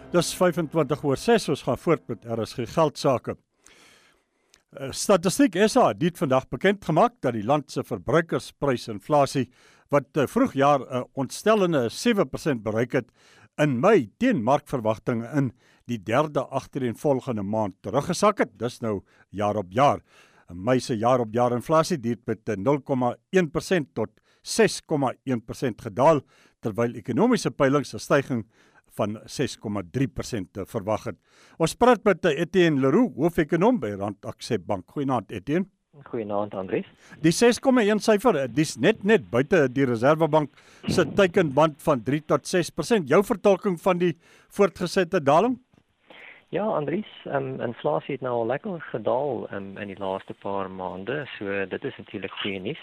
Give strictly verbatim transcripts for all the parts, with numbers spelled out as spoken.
Dis vyfentwintig oor ses, ons gaan voort met R S G Geldsaake. Uh, Statistiek S A het vandag bekend gemaak dat die land se verbruikersprysinflasie wat uh, vroeg jaar 'n uh, ontstellende sewe persent bereik het, in Mei teen markverwagtinge in die derde agtereenvolgende maand teruggesak het. Dis nou jaar op jaar. In Mei se jaar op jaar inflasie het met nul komma een persent tot ses komma een persent gedaal, terwyl ekonomiese peilings 'n styging van ses komma drie persent verwag het. Ons praat met Etienne Leroux, hoofekonoom by Rand Accep Bank. Goeienaand Etienne. Goeienaand Andries. Die ses komma een syfer, dis net net buite die Reservebank se teikenband van drie tot ses persent. Jou vertolking van die voortgesette daling? Ja, Andries, um, inflasie het nou al lekker gedaal um, in die laaste paar maande, so dit is natuurlik goeie nuus.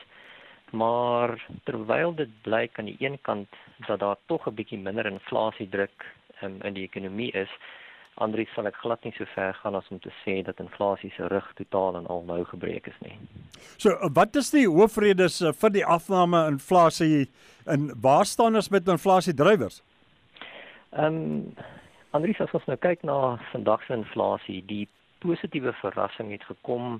Maar terwyl dit blyk aan die een kant dat daar tog 'n bietjie minder inflasiedruk um, in die ekonomie is, Andries, sal ek glad nie so ver gaan as om te sê dat inflasie se rug totaal en al nou gebreek is nie. So, wat is die hoofredes vir die afname inflasie en waar staan ons met inflasiedrywers? Ehm um, Andries, as ons nou kyk na vandag se inflasie, die positiewe verrassing het gekom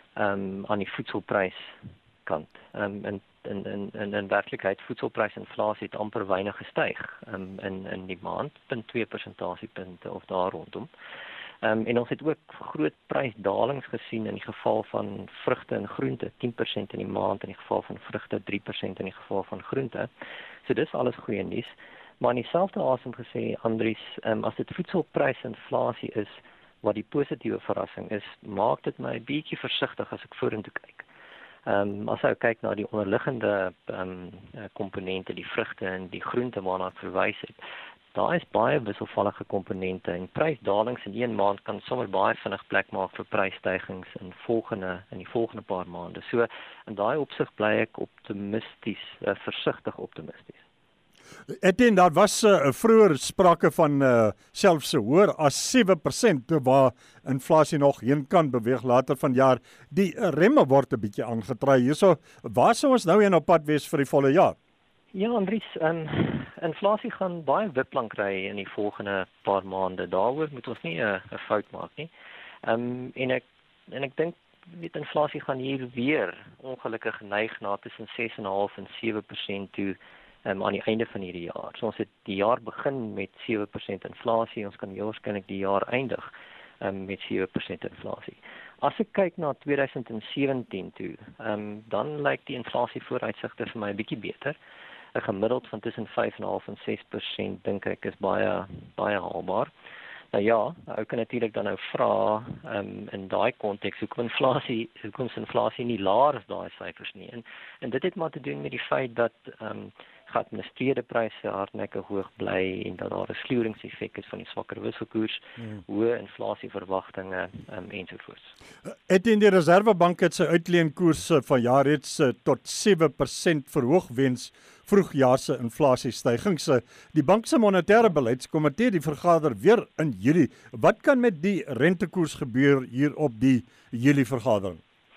um, aan die voedselpryskant. Um, in in in in in werklikheid voedselprysinflasie het amper weinig gestyg um, in in die maand, zero komma twee persentasiepunte of daar rondom. Um, en ons het ook groot prysdalings gesien in die geval van vrugte en groente, tien persent in die maand, in die geval van vrugte drie persent in die geval van groente. So dis alles goeie nuus. Maar in dieselfde asem gesê, Andries, um, as dit voedselprysinflasie is wat die positiewe verrassing is, maak dit my 'n bietjie versigtig as ek vorentoe kyk. Ehm um, as ek kyk na die onderliggende ehm um, komponente, die vrugte en die groente waarna ek verwys het, daar is baie wisselvallige komponente en prysdalings in een maand kan sommer baie vinnig plek maak vir prysstygings in volgende in die volgende paar maande. So in daai opsig bly ek optimisties, uh, versigtig optimisties. Etienne, daar was uh, vroeër sprake van uh, selfs hoër as sewe persent waar inflasie nog heen kan beweeg later vanjaar. Die uh, remme word 'n bietjie aangetry hierso. Waar sou ons nou een op pad wees vir die volle jaar? Ja, Andries, um, inflasie gaan baie wiplank ry in die volgende paar maande. Daaroor moet ons nie 'n uh, fout maak nie. Um, en ek en ek dink weet inflasie gaan hier weer ongelukkig neig na tussen ses komma vyf en sewe persent toe. Um, aan die einde van hierdie jaar. So ons het die jaar begin met sewe persent inflasie, ons kan heel waarskynlik die jaar eindig um, met sewe persent inflasie. As ek kyk na twintig sewentien toe, um, dan lyk die inflasie vooruitsigte vir my 'n bietjie beter. 'n Gemiddeld van tussen vyf komma vyf en ses persent dink ek is baie baie haalbaar. Nou ja, ou kan natuurlik dan nou vra um, in daai konteks hoekom inflasie, hoekom is inflasie nie laer as daai syfers nie. En en dit het maar te doen met die feit dat um, geadministreerde pryse hardnekkig hoog bly en dat daar 'n slueringseffek is van die swakker wisselkoers, hmm. hoë inflasieverwagtinge um, ensovoorts. Het in die Reservebank het sy uitleenkoers van jaar reeds tot sewe persent verhoog weens vroegjaarse inflasiestygings. Die bank se monetêre beleidskomitee die vergader weer in Julie. Wat kan met die rentekoers gebeur hier op die Julie vergadering?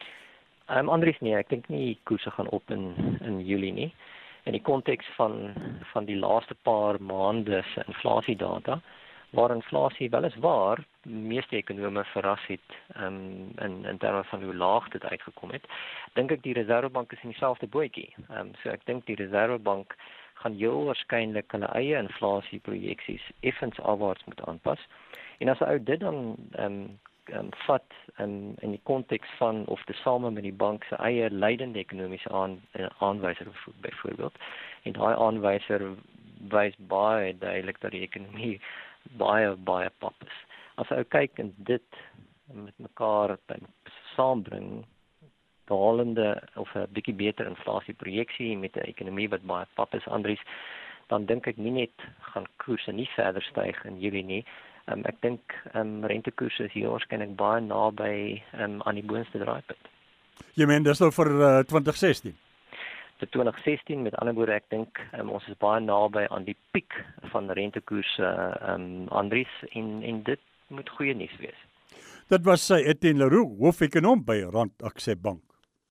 Um, Andries, nee, ek dink nie koerse gaan op in in Julie nie. In die konteks van van die laaste paar maande se inflasiedata, waar inflasie weliswaar meeste ekonome verras het um, in in terme van hoe laag dit uitgekom het, dink ek die Reservebank is in dieselfde bootjie. Um, so ek dink die Reservebank gaan heel waarskynlik hulle eie inflasieprojeksies effens afwaarts moet aanpas. En as ou dit dan um, um, vat um, in die konteks van of tesame met die bank se eie leidende ekonomiese aan, aanwyser byvoorbeeld, en daai aanwyser wys baie duidelik dat die ekonomie baie baie pap is. As ou kyk en dit met mekaar saambring, dalende of 'n bietjie beter inflasieprojeksie met 'n ekonomie wat baie pap is, Andries, dan dink ek nie net gaan koerse nie verder styg in Julie nie. Um, ek dink um, rentekoerse is hier waarskynlik baie naby um, aan die boonste draaipunt. Jy meen dis nou vir uh, twintig sestien? Vir twintig sestien, met ander woorde, ek dink um, ons is baie naby aan die piek van rentekoerse, um, Andries, en en dit moet goeie nuus wees. Dit was sy Etienne Leroux, hoofekonoom by Rand Accep Bank.